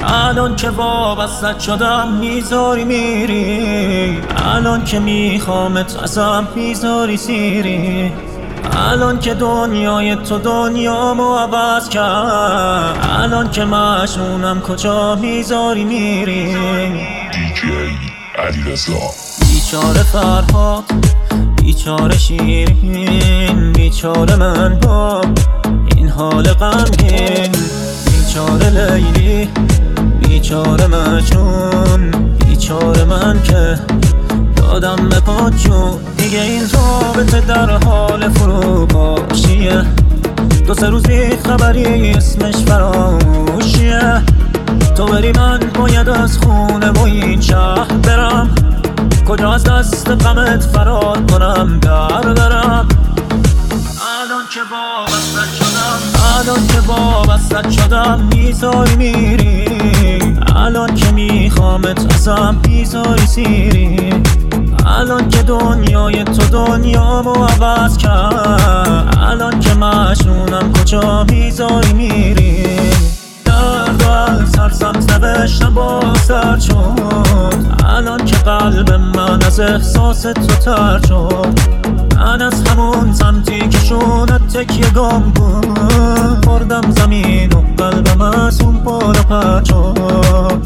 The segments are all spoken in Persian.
الان که وابستت شدم میذاری میری، الان که میخوامت ازم میذاری سیری، الان که دنیای تو دنیامو عوض کرد، الان که مجنونم کجا میذاری میری. دیجی علیرضا. بیچاره فرهاد، بیچاره شیرین، بیچاره من با این حال غمگین، بیچاره لیلی، بیچاره مجنون، بیچاره من که دادم به پات جون. دیگه این رابطه در حال فروپاشیه، دو سه روزی خبری اسمش فراموشیه. تو بری من باید از خونه و این شهر برم، کجا از دست غمت فرار کنم در برم. الان که وابستت شدم، الان که وابستت شدم میذاری میری، الان که میخوامت ازم میذاری سیری، الان که دنیای تو دنیامو عوض کرد، الان که مجنونم کجا میذاری میری. درد از هر سمت نوشتم با سر شد، الان که قلب من از احساس تو تر شد. من از همون سمتی که شونت تکیه گم بود، خوردم زمین و قلبم از اون بالا پرد شد.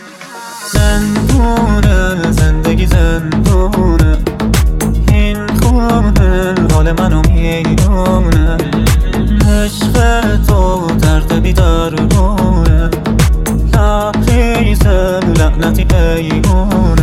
زندونه زندگی زندونه، این خونه حال منو میدونه، عشق تو درد بیدارونه، لبریز لعنتی پیمونه.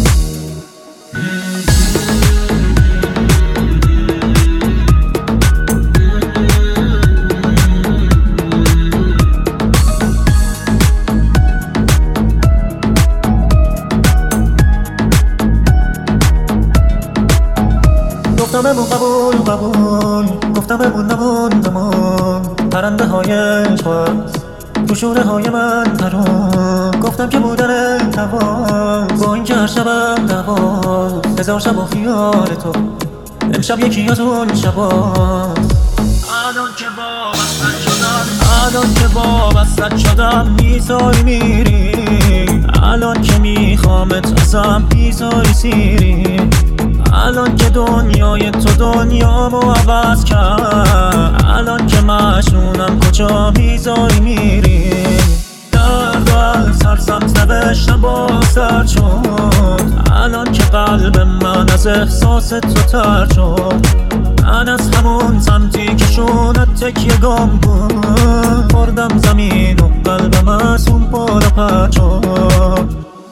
گفتم بمون قبول قبول، گفتم بمون نمون پرنده های عشق تو شوره های من پرون، گفتم که بودن توا با این که هر شبم دوا، هزار شب و خیال تو امشب یکی از اون شباست. الان که وابستت شدم، الان که وابستت شدم میذاری میری، الان که میخوامت ازم میذاری سیری، الان که دنیای تو دنیامو عوض کرد، الان که مجنونم کجا میذاری میری. درد از هر سمت نوشتم با سر شد، الان که قلب من از احساس تو تر شد. من از همون سمتی که شونت تکیه گم بود، خوردم زمین و قلبم از اون بالا پرد شد.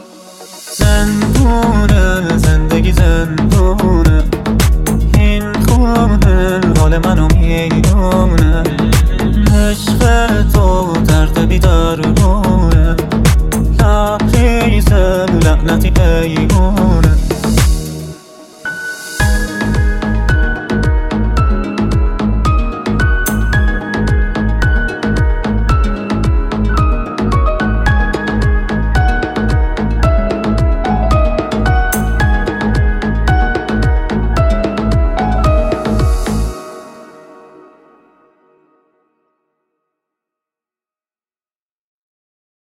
زندونه زندگی زندونه، این خونه حال منو میدونه.